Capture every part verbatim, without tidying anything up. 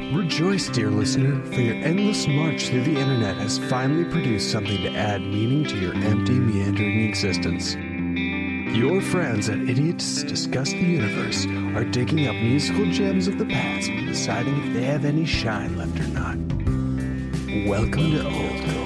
Rejoice, dear listener, for your endless march through the internet has finally produced something to add meaning to your empty, meandering existence. Your friends at Idiots Discuss the Universe are digging up musical gems of the past and deciding if they have any shine left or not. Welcome to Old Gold.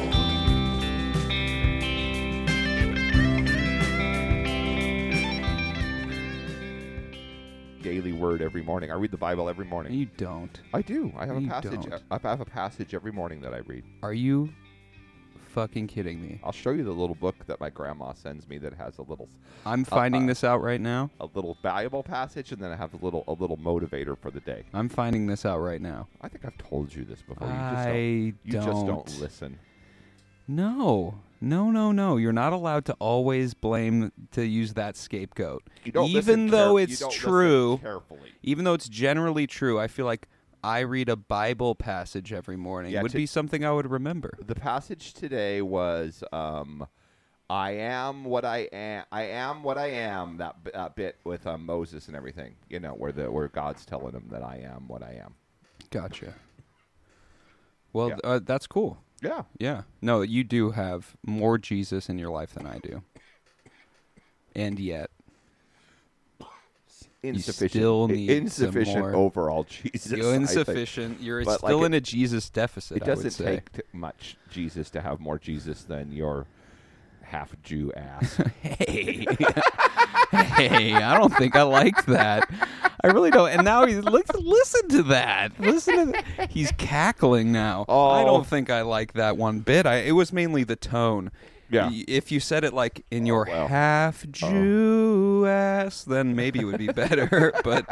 Daily word every morning. I read the Bible every morning. You don't. I do. I have You a passage. don't. I have a passage every morning that I read. Are you fucking kidding me? I'll show you the little book that my grandma sends me that has a little. I'm finding uh, this out right now. A little valuable passage, and then I have a little a little motivator for the day. I'm finding this out right now. I think I've told you this before. You just I don't, you don't. just don't listen. No. No, no, no. You're not allowed to always blame to use that scapegoat. You don't even listen though care- it's you don't true. listen carefully. Even though it's generally true, I feel like I read a Bible passage every morning. Yeah, It would to- be something I would remember. The passage today was, um, "I am what I am. I am what I am." That b- uh, bit with um, Moses and everything. You know, where the where God's telling him that I am what I am. Gotcha. Well, Yeah. uh, that's cool. Yeah. Yeah. No, you do have more Jesus in your life than I do. And yet, Insufficient. still need insufficient some more- overall Jesus. you're I think. insufficient. You're But, still like, in a Jesus deficit, It I would doesn't say. take t- much Jesus to have more Jesus than your half Jew ass. Hey. Hey, I don't think I liked that. I really don't. And now he's look, listen to that. Listen to that. He's cackling now. Oh. I don't think I like that one bit. I, it was mainly the tone. Yeah. Y- If you said it like in your well. half Jew ass, then maybe it would be better. But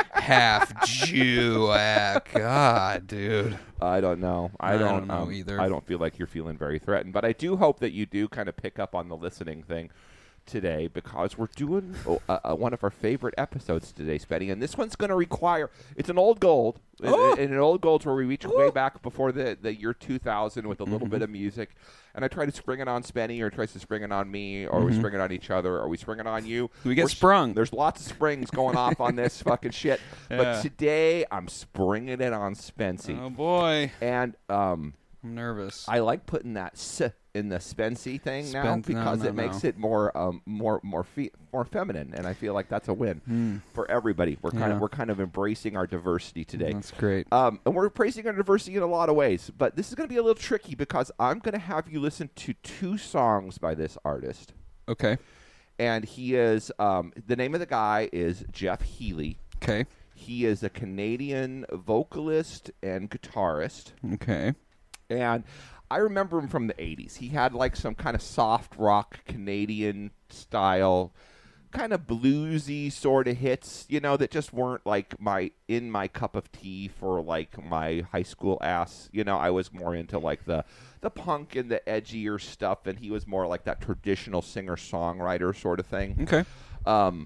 half Jew ass, God, dude. I don't know. I, I don't, don't know um, either. I don't feel like you're feeling very threatened, but I do hope that you do kind of pick up on the listening thing today, because we're doing oh, uh, uh, one of our favorite episodes today, Spenny, and this one's going to require, it's an old gold, Oh. and, and an old gold's where we reach way back before the, the year two thousand with a little bit of music, and I try to spring it on Spenny, or tries to spring it on me, or we spring it on each other, or we spring it on you. We get We're s- sprung. There's lots of springs going off on this fucking shit, Yeah. but today I'm springing it on Spency. Oh, boy. And um, I'm nervous. I like putting that "s" in the Spency thing now, Spen- no, because no, it makes no. it more um, more more fe- more feminine, and I feel like that's a win for everybody. We're kind Hmm. Yeah. of we're kind of embracing our diversity today. That's great. Um, and we're embracing our diversity in a lot of ways, but this is going to be a little tricky because I'm going to have you listen to two songs by this artist, Okay. and he is um, the name of the guy is Jeff Healey. Okay. He is a Canadian vocalist and guitarist. Okay. And I remember him from the eighties. He had like some kind of soft rock Canadian style, kind of bluesy sort of hits, you know, that just weren't like my in my cup of tea for like my high school ass. You know, I was more into like the the punk and the edgier stuff, and he was more like that traditional singer-songwriter sort of thing. Okay. Um,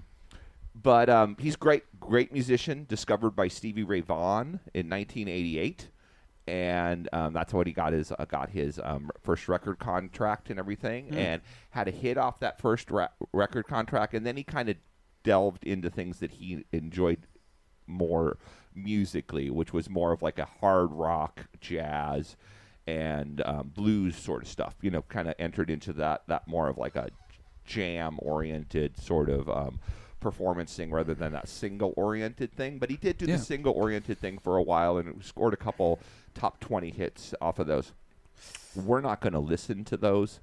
but um, he's great, great musician, discovered by Stevie Ray Vaughan in nineteen eighty-eight. And um, that's when he got his uh, got his um, first record contract and everything, and had a hit off that first ra- record contract. And then he kind of delved into things that he enjoyed more musically, which was more of like a hard rock, jazz, and um, blues sort of stuff. You know, kind of entered into that that more of like a jam oriented sort of um, performance thing rather than that single oriented thing. But he did do Yeah. the single oriented thing for a while and scored a couple top twenty hits off of those. We're not going to listen to those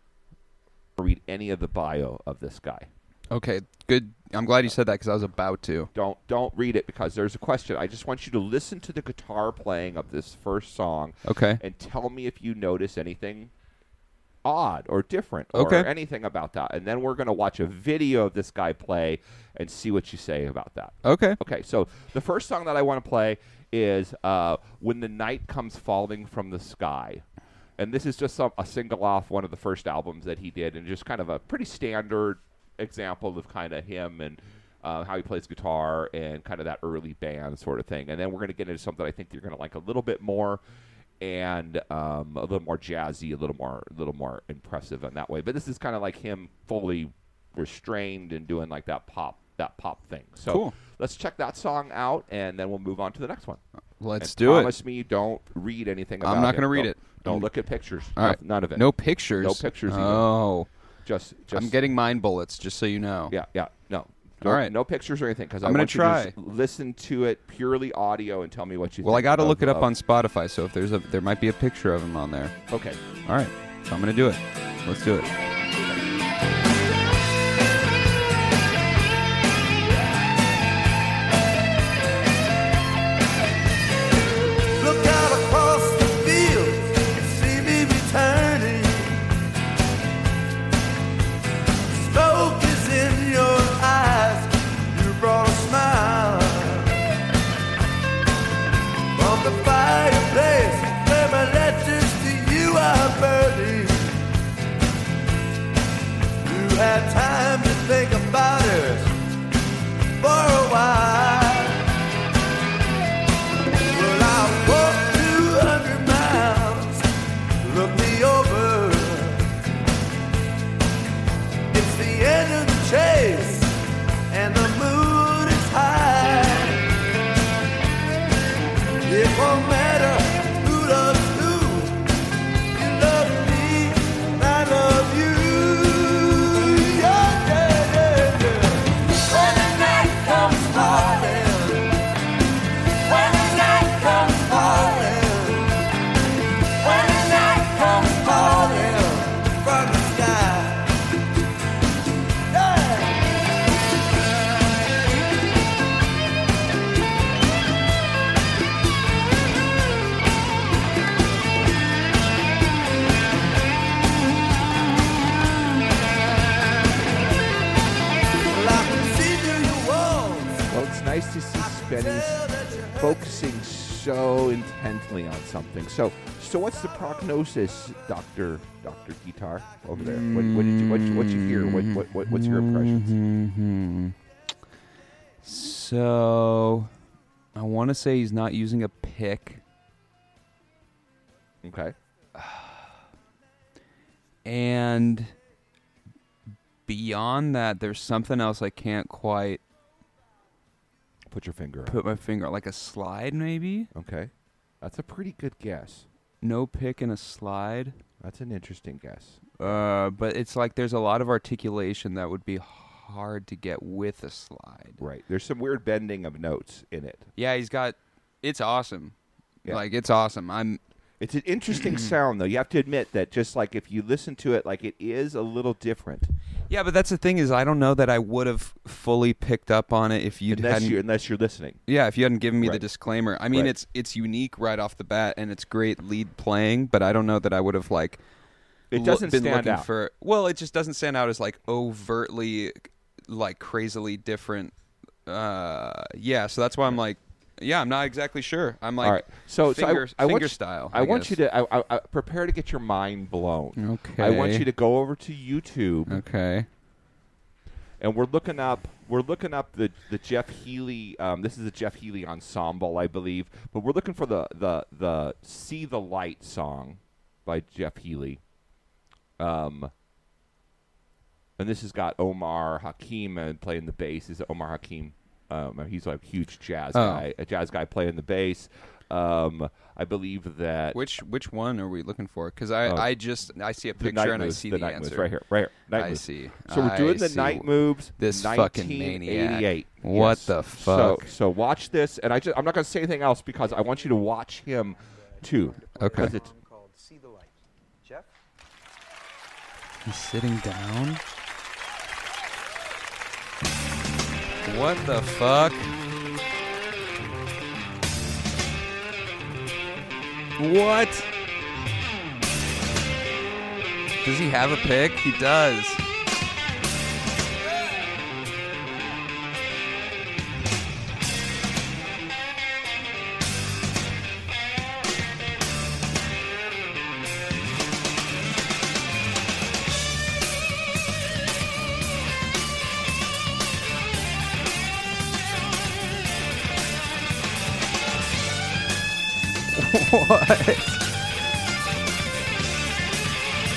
or read any of the bio of this guy. Okay. Good. I'm glad you said that because I was about to. Don't don't read it because there's a question. I just want you to listen to the guitar playing of this first song Okay. and tell me if you notice anything odd or different or Okay. anything about that. And then we're going to watch a video of this guy play and see what you say about that. Okay. Okay, so the first song that I want to play is uh, When the Night Comes Falling from the Sky. And this is just some, a single off one of the first albums that he did, and just kind of a pretty standard example of kind of him and uh, how he plays guitar and kind of that early band sort of thing. And then we're going to get into something I think you're going to like a little bit more, and um, a little more jazzy, a little more, a little more impressive in that way. But this is kind of like him fully restrained and doing like that pop that pop thing. So Cool. let's check that song out, and then we'll move on to the next one. Let's and do it. Promise me, don't read anything about it. I'm not going to read Don't- it. Don't look at pictures. All right. None of it. No pictures. No pictures even. Oh, Just, just. I'm getting mind bullets, just so you know. Yeah, yeah. No. No, All right. no pictures or anything, because I I'm gonna want you to try. just listen to it purely audio and tell me what you Well, I think. got to of- look it up of- on Spotify, so if there's a, there might be a picture of him on there. Okay. All right, so I'm going to do it. Let's do it. Look out across the field and see me returning. Smoke is in your eyes, you brought a smile. From the fireplace where my letters to you are burning. You had time to think about it for a while. Well, I walked two hundred miles, look me over. It's the end of the chase, and the mood is high. It won't matter who loves who. You love me, and I love you. Yeah, yeah, yeah, yeah. When the night comes falling, when the night comes falling, when the night comes falling from the sky. Yeah. Well, I can see through your walls. Well, it's nice to see Spenny focusing so intently on something. So, so what's the prognosis, Doctor Doctor Guitar over there? What, what did you what what you hear? What, what what what's your impressions? Mhm. So, I want to say he's not using a pick, Okay. and beyond that, there's something else I can't quite Put your finger on. put my finger on, like a slide, maybe. Okay. That's a pretty good guess. No pick and a slide. That's an interesting guess. Uh, but it's like there's a lot of articulation that would be hard to get with a slide. Right. There's some weird bending of notes in it. Yeah, he's got. It's awesome. Yeah. Like it's awesome. I'm. It's an interesting sound, though. You have to admit that just like if you listen to it, like it is a little different. Yeah, but that's the thing is I don't know that I would have fully picked up on it if you Unless hadn't. you're, unless you're listening. Yeah, if you hadn't given me the Right. disclaimer. I mean, Right. it's it's unique right off the bat, and it's great lead playing. But I don't know that I would have like. It lo- doesn't been stand looking out. for. Well, it just doesn't stand out as like overtly, like crazily different. Uh, yeah, so that's why I'm like, yeah, I'm not exactly sure. I'm like, All right. So, finger, so I, I finger want you, style. I, want guess. you to I, I, I prepare to get your mind blown. Okay. I want you to go over to YouTube, Okay. and we're looking up. We're looking up the the Jeff Healey. Um, this is the Jeff Healey ensemble, I believe. But we're looking for the the the "See the Light" song by Jeff Healey. Um. And this has got Omar Hakim and playing the bass. Is Omar Hakim? Um, he's a huge jazz Oh. guy, a jazz guy playing the bass. Um, I believe that Which which one are we looking for? Because I, Oh. I just I see a the picture night and I moves, see the the, night answer moves right here, right here. Night I moves. see. So we're doing I the see. night moves. This fucking maniac. nineteen eighty-eight. What Yes. the So, fuck? so watch this, and I just I'm not going to say anything else because I want you to watch him too. Okay. 'Cause it's, Called See the Light. Jeff? He's sitting down. What the fuck? What? Does he have a pick? He does. What?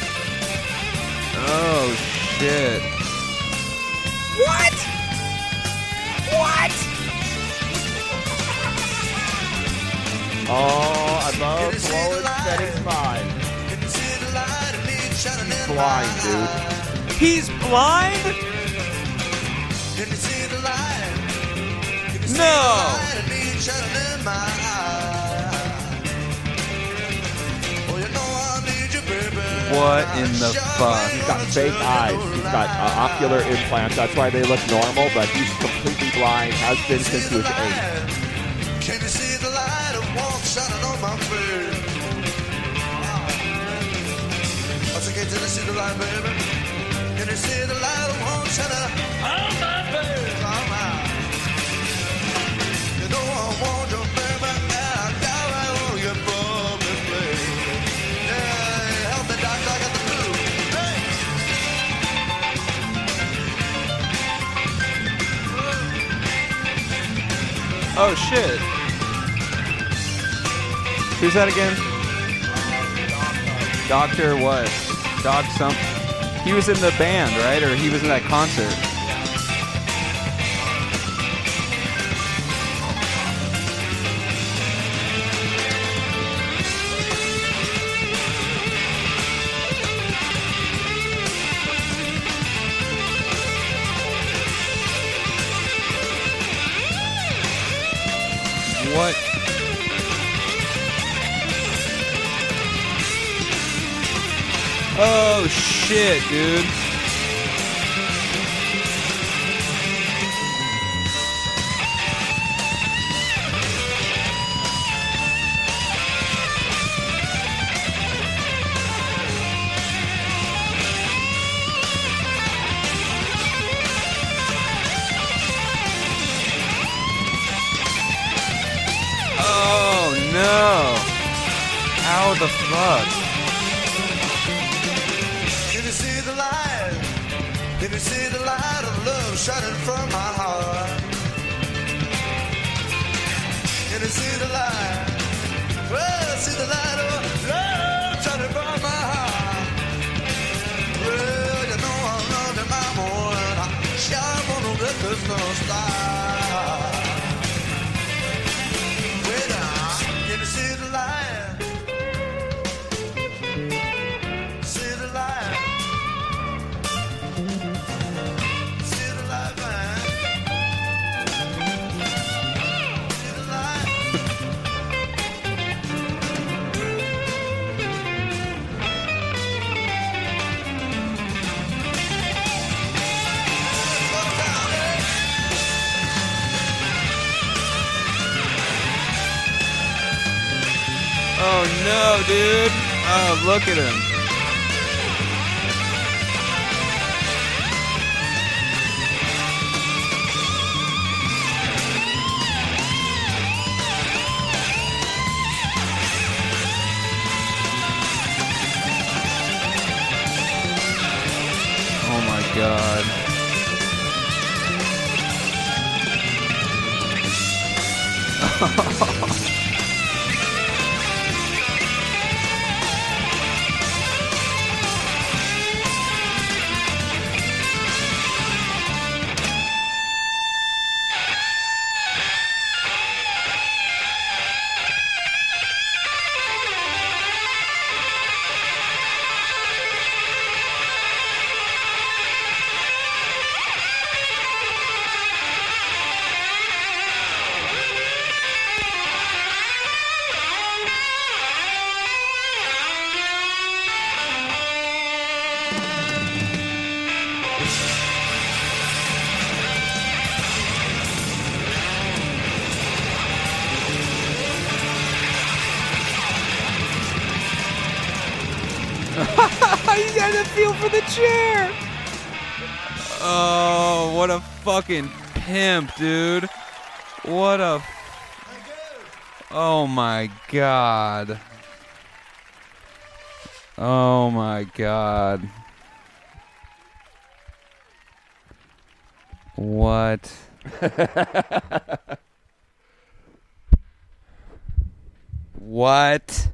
Oh shit. What? He's blind, dude. He's blind? Can you see the light? Can you see No. the light of me shining in my eye? Oh, you know I need you, baby. What in the fuck? He's got fake eyes. He's got uh, ocular implants. That's why they look normal, but he's completely blind, has been since he was eight. Can you see the light of warmth shining on my face? I said, can you see the light, baby? Can you see the light of warmth shining on my face? Oh, my. You know I want you, baby, and I got right on your public place. Yeah, help me, doctor, I got the flu. Hey! Oh, shit. Who's that again? Doctor what? Doc some. He was in the band, right? Or he was in that concert? What? Oh shit, dude. Oh no. How the fuck? Can you see the light? Can you see the light of love shining from my heart? Can you see the light? Well, see the light of love shining from my heart. Well, you know I love you, my boy, and I shine on the Christmas star. Wait now, can you see the light? See the light? See the light, man? See the light? Oh no, dude. Oh, look at him. Oh my god. You gotta feel for the chair. Oh, what a fucking pimp, dude. What a. Oh my god. Oh my god. What? What?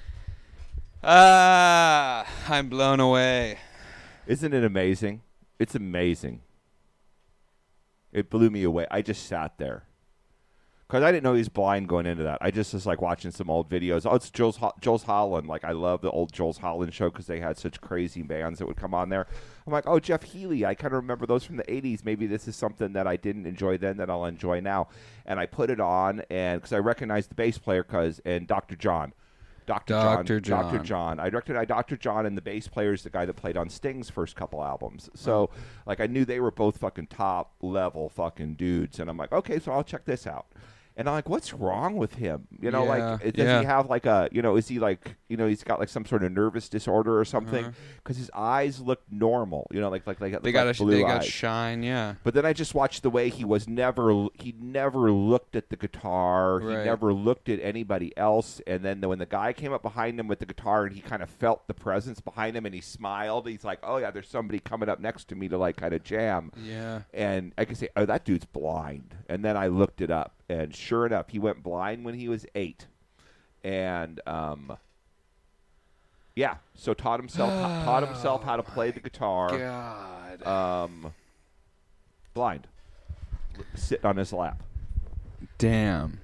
Ah, I'm blown away. Isn't it amazing? It's amazing. It blew me away. I just sat there. Because I didn't know he was blind going into that. I just was like watching some old videos. Oh, it's Jules Ho- Jules Holland. Like, I love the old Jules Holland show because they had such crazy bands that would come on there. I'm like, oh, Jeff Healey. I kind of remember those from the eighties. Maybe this is something that I didn't enjoy then that I'll enjoy now. And I put it on, and because I recognized the bass player, cause and Doctor John. Doctor Doctor John, John. Doctor John. I recognized Doctor John, and the bass player is the guy that played on Sting's first couple albums. So, Oh. like, I knew they were both fucking top level fucking dudes, and I'm like, okay, so I'll check this out. And I'm like, what's wrong with him? You know, Yeah, like, does yeah. he have like a, you know, is he like, you know, he's got like some sort of nervous disorder or something? Because his eyes look normal, you know, like like like Uh-huh. They like got a, blue they got eyes. shine, yeah. But then I just watched the way he was never, he never looked at the guitar. He Right. never looked at anybody else. And then when the guy came up behind him with the guitar and he kind of felt the presence behind him and he smiled, he's like, oh, yeah, there's somebody coming up next to me to like kind of jam. Yeah. And I could say, oh, that dude's blind. And then I looked it up. And sure enough, he went blind when he was eight. And, um, yeah, so taught himself taught himself how to play the guitar. God. Um, blind, sitting on his lap. Damn.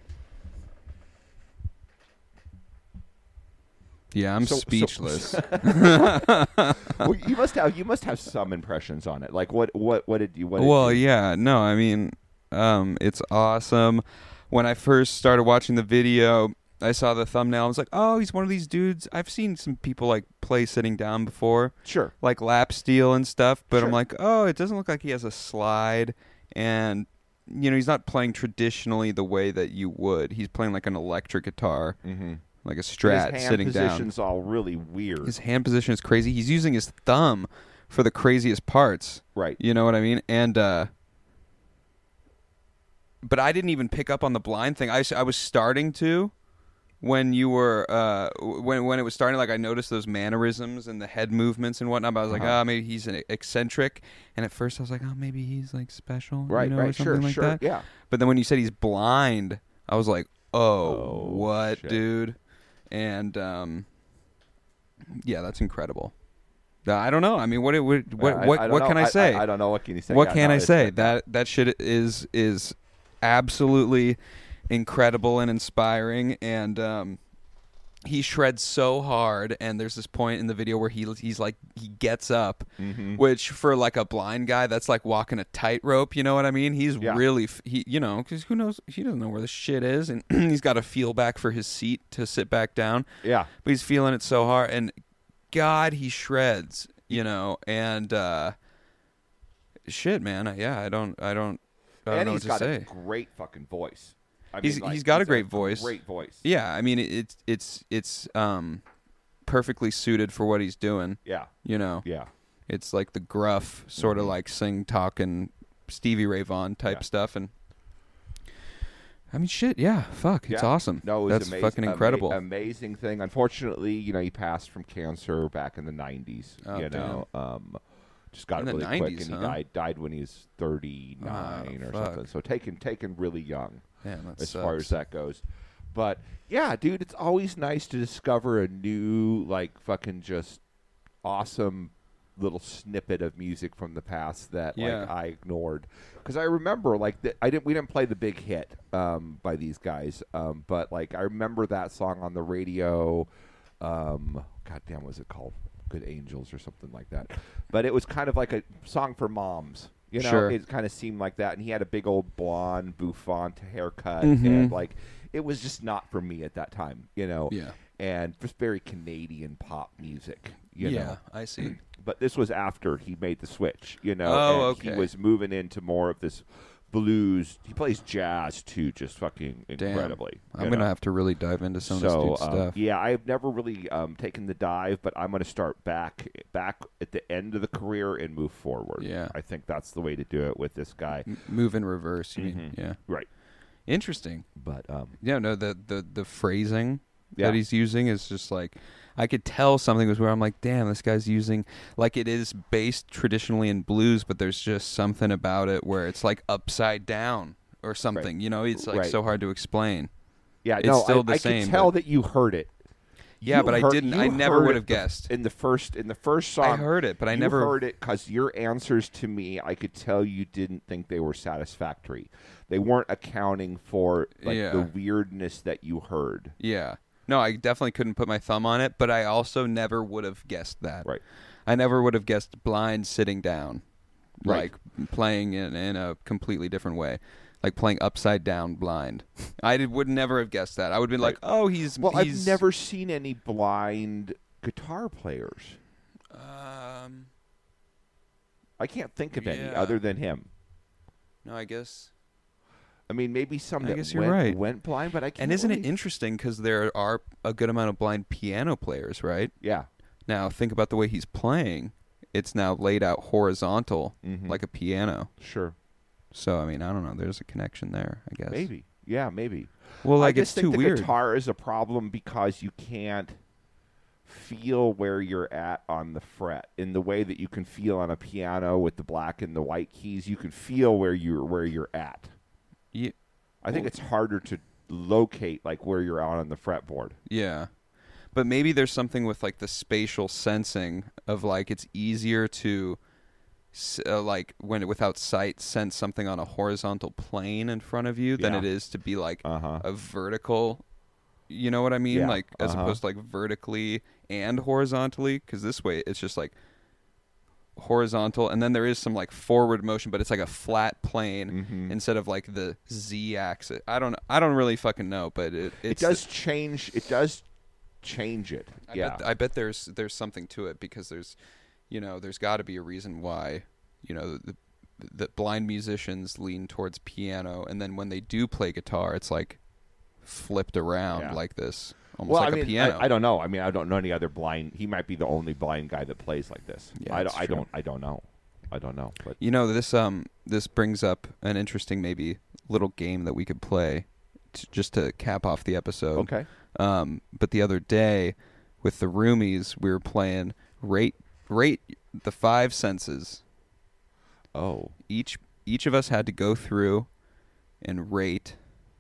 Yeah, I'm So- so- speechless. Well, you must have you must have some impressions on it. Like what what what did you? What did Well, you, yeah, no, I mean, um, it's awesome. When I first started watching the video, I saw the thumbnail. I was like, oh, he's one of these dudes. I've seen some people like play sitting down before, sure. like lap steel and stuff. But Sure. I'm like, oh, it doesn't look like he has a slide, and you know, he's not playing traditionally the way that you would. He's playing like an electric guitar, Mm-hmm. like a Strat, his hand sitting down. position's all really weird. His hand position is crazy. He's using his thumb for the craziest parts. Right. You know what I mean? And uh but I didn't even pick up on the blind thing. I, s- I was starting to when you were uh when when it was starting, like I noticed those mannerisms and the head movements and whatnot. But I was like, Uh-huh. oh, maybe he's an eccentric. And at first I was like, oh, maybe he's like special, Right. you know, or right. something Sure. like sure. that. Yeah. But then when you said he's blind, I was like, oh, Oh, what, shit. dude? And um, yeah, that's incredible. Uh, I don't know. I mean, what it would, what I- what I don't what know. can I say? I, I don't know. What can you say? What Yeah, can no, I it's say? like- That that shit is is absolutely incredible and inspiring, and um, he shreds so hard. And there's this point in the video where he he's like he gets up, Mhm. which for like a blind guy, that's like walking a tightrope. You know what I mean? He's Yeah. really f- he you know because who knows, he doesn't know where the shit is, and he's got to feel back for his seat to sit back down. Yeah. But he's feeling it so hard, and God, he shreds. You know, and uh, shit, man. Yeah, I don't, I don't, I don't And know he's what to got say. a great fucking voice. I He's- mean, like, he's got a he's great voice. Great voice. Yeah, I mean, it, it's it's it's um perfectly suited for what he's doing. Yeah. You know, Yeah. it's like the gruff sort of Mhm. like sing talking Stevie Ray Vaughan type Yeah. stuff, and I mean, shit. Yeah, fuck, it's Yeah. awesome. No, it was That's amazing, fucking incredible. ama- amazing thing. Unfortunately, you know, he passed from cancer back in the nineties. Oh, you know, um, just got In it the really quick, nineties, and he huh? died died when he was thirty nine Oh, or fuck. something. So taken taken really young Damn, that as far sucks. as that goes. But yeah, dude, it's always nice to discover a new, like, fucking just awesome little snippet of music from the past that Yeah. like I ignored, because I remember like the, I didn't we didn't play the big hit um, by these guys, um, but like I remember that song on the radio. Um, God damn, what was it called? Good Angels or something like that. But it was kind of like a song for moms. You know, Sure. it kind of seemed like that, and he had a big old blonde bouffant haircut, Mhm. and like it was just not for me at that time. You know, Yeah. and just very Canadian pop music. You yeah, know, I see. but this was after he made the switch, you know. Oh, and okay. He was moving into more of this blues. He plays jazz too, just fucking Damn. incredibly. I'm you gonna know. have to really dive into some so, of this dude's um, stuff. yeah, I've never really um, taken the dive, but I'm going to start back back at the end of the career and move forward. Yeah. I think that's the way to do it with this guy. M- move in reverse. You mean? Mhm. Yeah. Right. Interesting. But um, Yeah, no, the the the phrasing Yeah. that he's using is just like I could tell something was where I'm like, damn, this guy's using like it is based traditionally in blues, but there's just something about it where it's like upside down or something. You know, it's like Right. so hard to explain. yeah, It's no, still I, the I same, could tell but- that you heard it. Yeah, You but I heard- didn't. you I never heard would it have guessed. in the first in the first song. I heard it, but I you never heard it because your answers to me, I could tell you didn't think they were satisfactory. They weren't accounting for like Yeah. the weirdness that you heard. Yeah. No, I definitely couldn't put my thumb on it, but I also never would have guessed that. Right. I never would have guessed blind sitting down, Right. like playing in, in a completely different way, like playing upside down blind. I did, would never have guessed that. I would have been Right. like, oh, he's Well, he's, I've never seen any blind guitar players. Um, I can't think of any Yeah. other than him. no, I guess. I mean, maybe some I that guess you're went, right. went blind, but I can't. And isn't it really- interesting because there are a good amount of blind piano players, right? Yeah. Now think about the way he's playing. It's now laid out horizontal Mhm. like a piano. Sure. So I mean, I don't know. There's a connection there, I guess. Maybe. Yeah, maybe. Well, I like just it's think too the weird. guitar is a problem because you can't feel where you're at on the fret in the way that you can feel on a piano with the black and the white keys. You can feel where you're where you're at. Ye- I think Well- it's harder to locate like where you're on on the fretboard. Yeah. But maybe there's something with like the spatial sensing of like it's easier to s- uh, like when without sight sense something on a horizontal plane in front of you than Yeah. it is to be like Uh-huh. a vertical, you know what I mean? Yeah, Like as uh-huh. opposed to like vertically and horizontally, because this way it's just like horizontal and then there is some like forward motion, but it's like a flat plane Mhm. instead of like the Z axis. I don't I don't really fucking know, but it It it's does change it does change it. I yeah. bet, I bet there's there's something to it because there's, you know, there's got to be a reason why, you know, the, the blind musicians lean towards piano, and then when they do play guitar, it's like flipped around Yeah. like this, almost well, like I mean, a piano. I, I don't know. I mean, I don't know any other blind. He might be the only blind guy that plays like this. Yeah, I, that's don't, I true. don't. I don't know. I don't know. But You know, this um this brings up an interesting maybe little game that we could play, to, just to cap off the episode. okay. Um, but the other day, with the roomies, we were playing rate rate the five senses. Oh. Each each of us had to go through and rate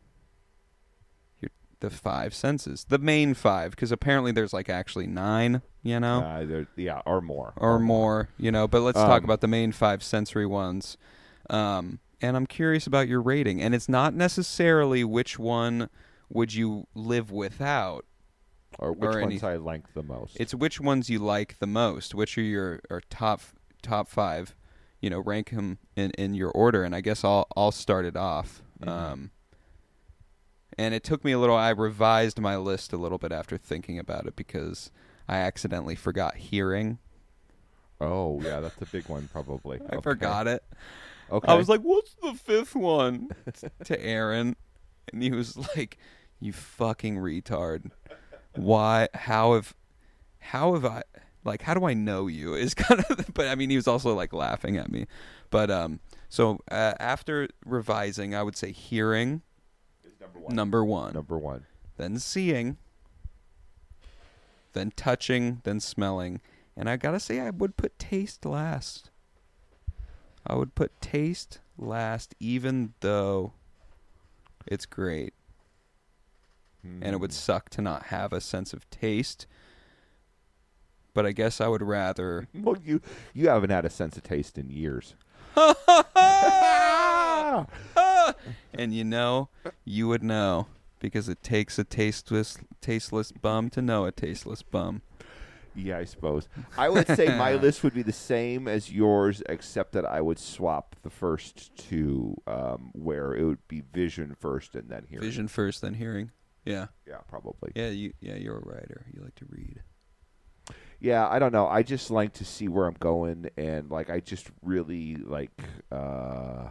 your, the five senses, the main five, because apparently there's like actually nine, you know, Uh, there, yeah, or more. or more, you know. But let's talk Um, about the main five sensory ones. Um, and I'm curious about your rating, and it's not necessarily which one would you live without. Or which or ones any- I like the most. It's which ones you like the most. Which are your or top top five? You know, rank them in, in your order. And I guess I'll I'll start it off. Mhm. Um, and it took me a little. I revised my list a little bit after thinking about it because I accidentally forgot hearing. Oh, yeah, that's a big one, probably. I Okay. forgot it. Okay. I was like, "What's the fifth one?" to Aaron, and he was like, "You fucking retard! Why? How have? How have I? Like, how do I know you?" Is kind of. But I mean, he was also like laughing at me. But um, so uh, after revising, I would say hearing It's number one. number one, Number one. then seeing, then touching, then smelling, and I gotta say, I would put taste last. I would put taste last, even though it's great. And it would Hmm. suck to not have a sense of taste. But I guess I would rather. Well, you you haven't had a sense of taste in years. And you know, you would know. Because it takes a tasteless, tasteless bum to know a tasteless bum. Yeah, I suppose. I would say my list would be the same as yours, except that I would swap the first two, um, where it would be vision first and then hearing. Vision first, then hearing. Yeah. Yeah, probably. Yeah, you. Yeah, you're a writer. You like to read. Yeah, I don't know. I just like to see where I'm going, and like I just really like uh,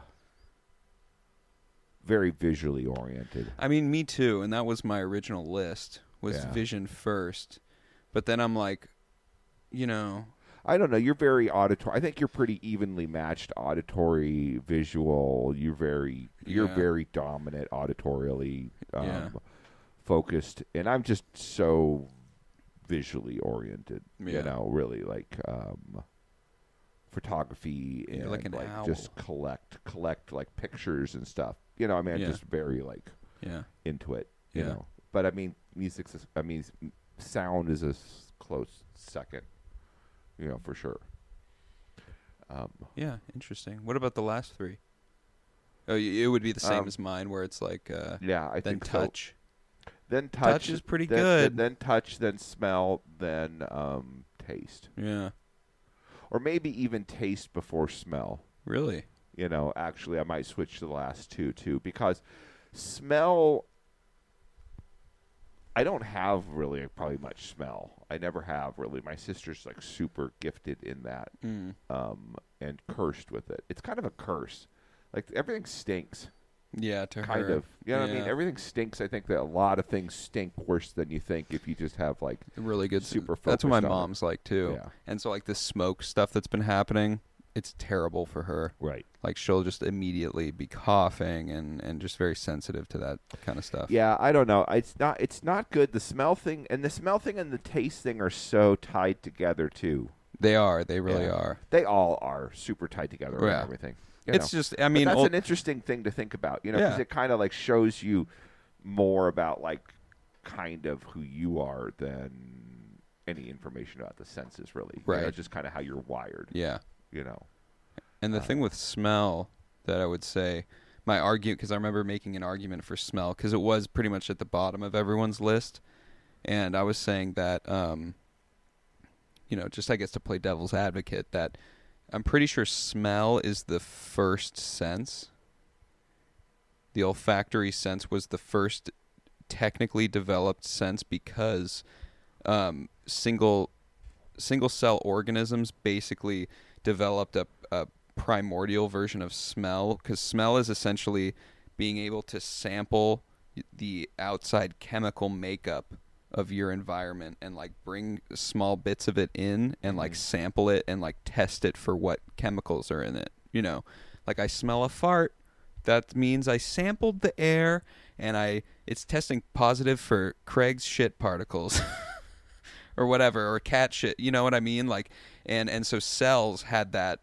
very visually oriented. I mean, me too. And that was my original list. Was Yeah. vision first, but then I'm like, you know, I don't know. You're very auditory. I think you're pretty evenly matched auditory, visual. You're very, you're Yeah. very dominant auditorially um, Yeah. focused, and I'm just so visually oriented. Yeah. You know, really like um, photography You're and like an just owl. collect, collect like pictures and stuff. You know, I mean, I'm Yeah. just very like yeah, into it. You Yeah. know, but I mean, music's. I mean, sound is a s- close second. You know, for sure. Um, Yeah, interesting. What about the last three? Oh, y- it would be the same Um, as mine, where it's like uh, yeah, I then think so. touch. Then touch, Touch is pretty then, good. Then, then touch, then smell, then um, taste, Yeah, or maybe even taste before smell. really. You know, actually, I might switch to the last two too, because smell. I don't have really probably much smell. I never have really. My sister's like super gifted in that, Mm. um, and cursed with it. It's kind of a curse. Like everything stinks. Yeah, to Kind her. of. You know what I mean? Yeah. Everything stinks. I think that a lot of things stink worse than you think if you just have like Really good. super That's what my focused on it. mom's like too. Yeah. And so like the smoke stuff that's been happening, it's terrible for her. right. Like she'll just immediately be coughing and, and just very sensitive to that kind of stuff. Yeah, I don't know. It's not it's not good. The smell thing and the smell thing and the taste thing are so tied together too. They are. They really Yeah. are. They all are super tied together Yeah. and everything. you It's know. just, I But mean, that's ul- an interesting thing to think about, you know, because Yeah. it kind of like shows you more about like kind of who you are than any information about the senses, really. You know, Right. just kind of how you're wired. yeah. You know. And the Uh, thing with smell that I would say, my argument, because I remember making an argument for smell, because it was pretty much at the bottom of everyone's list. And I was saying that, um, you know, just I guess to play devil's advocate, that I'm pretty sure smell is the first sense. The olfactory sense was the first technically developed sense because um, single single cell organisms basically developed a, a primordial version of smell, because smell is essentially being able to sample the outside chemical makeup of your environment and like bring small bits of it in and like sample it and like test it for what chemicals are in it. You know, like I smell a fart, that means I sampled the air and I it's testing positive for Craig's shit particles or whatever, or cat shit, you know what I mean? Like and and so cells had that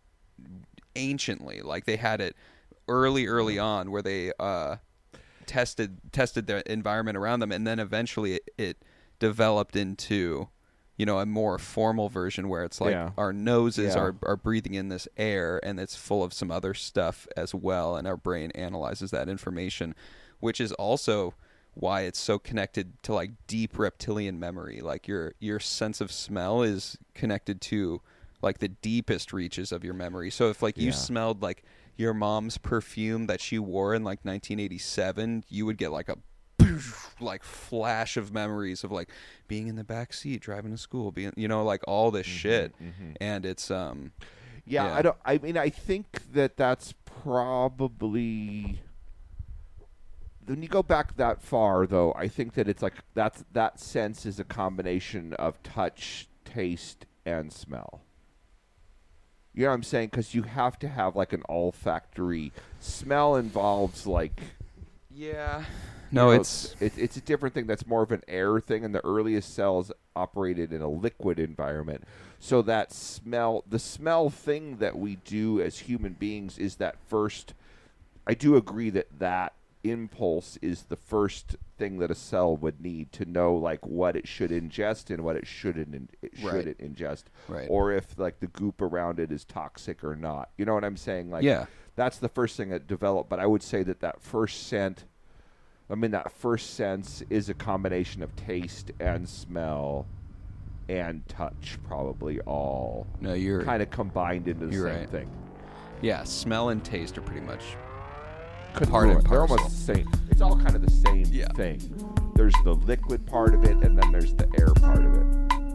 anciently, like they had it early early on where they uh tested tested their environment around them, and then eventually it, it developed into, you know, a more formal version where it's like Yeah. our noses Yeah. are are breathing in this air and it's full of some other stuff as well, and our brain analyzes that information, which is also why it's so connected to like deep reptilian memory. Like your your sense of smell is connected to like the deepest reaches of your memory. So if like you Yeah. smelled like your mom's perfume that she wore in like nineteen eighty-seven, you would get like a like flash of memories of like being in the back seat driving to school, being, you know, like all this shit. And it's um Yeah, Yeah. I don't. I mean, I think that that's probably when you go back that far, though. I think that it's like that's that sense is a combination of touch, taste, and smell. You know what I'm saying? Because you have to have like an olfactory smell involves like yeah. you No, know, it's it, it's a different thing. That's more of an air thing, and the earliest cells operated in a liquid environment. So that smell, the smell thing that we do as human beings is that first. I do agree that that impulse is the first thing that a cell would need to know, like what it should ingest and what it shouldn't. In, it should Right. it ingest, Right. or if like the goop around it is toxic or not. You know what I'm saying? Like, Yeah. that's the first thing that developed. But I would say that that first scent. I mean, that first sense is a combination of taste and smell and touch, probably all no, you're kind of combined into the you're same right. thing. yeah, smell and taste are pretty much Couldn't Part and do it. They're parcel. almost the same. It's all kind of the same Yeah. thing. There's the liquid part of it, and then there's the air part of it.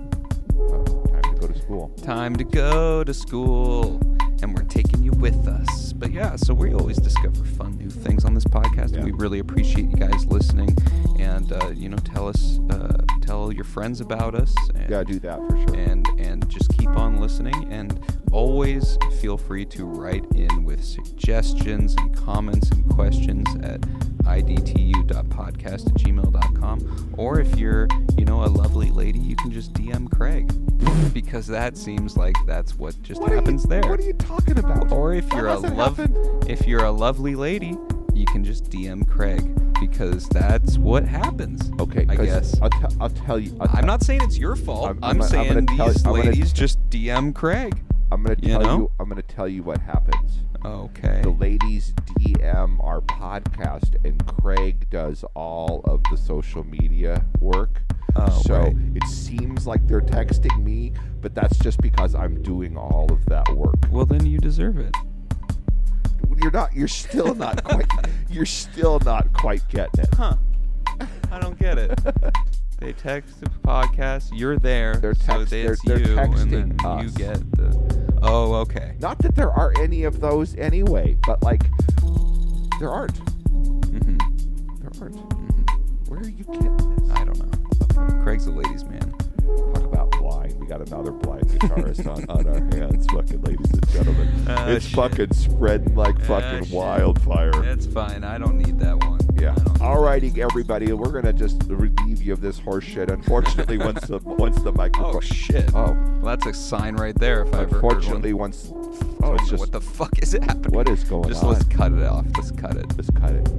Oh, time to go to school. time to go to school, and we're taking you with us. But yeah, so we always discover fun new things on this podcast, Yeah. and we really appreciate you guys listening. And uh, you know, tell us, uh, tell your friends about us. And, Yeah, do that for sure. and and just keep on listening, and always feel free to write in with suggestions and comments and questions at i d t u dot podcast at gmail dot com, or if you're, you know, a lovely lady, you can just D M Craig, because that seems like that's what just What are happens you, there. What are you talking about? Or if That you're a doesn't love happen. if you're a lovely lady, you can just D M Craig. because that's what happens. Okay, I 'cause guess. I'll, t- I'll tell you. I'll I'm t- not saying it's your fault. I'm- I'm, I'm- I'm saying gonna tell- these I'm gonna- ladies just D M Craig. I'm gonna you tell know? you. I'm gonna tell you what happens. Okay. The ladies D M our podcast, and Craig does all of the social media work. Oh, so right. it seems like they're texting me, but that's just because I'm doing all of that work. Well, then you deserve it. You're not. You're still not quite. You're still not quite getting it. Huh. I don't get it. They text the podcast. You're there. They're so text- it's they're- they're you, and then texting you us. get the. Oh, okay. Not that there are any of those anyway, but like there aren't. hmm There aren't. hmm Where are you getting this? I don't know. Craig's a ladies' man. Talk about blind. We got another blind guitarist on, on our hands, fucking ladies and gentlemen. Uh, it's shit. fucking spreading like Uh, fucking shit. wildfire. It's fine. I don't need that one. Yeah. I don't need Alrighty, everybody. We're gonna just relieve you of this horse shit. Unfortunately, once the once the microphone. Oh shit! Oh. Well, that's a sign right there. If I ever heard one. Unfortunately, once. Oh, Oh, it's just. what the fuck is happening? What is going Just on? let's cut it off. Let's cut it. Just cut it.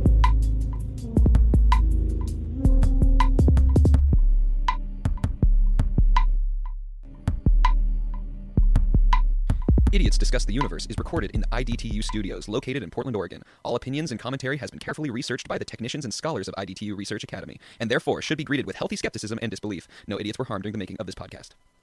Idiots Discuss the Universe is recorded in the I D T U studios located in Portland, Oregon. All opinions and commentary has been carefully researched by the technicians and scholars of I D T U Research Academy, and therefore should be greeted with healthy skepticism and disbelief. No idiots were harmed during the making of this podcast.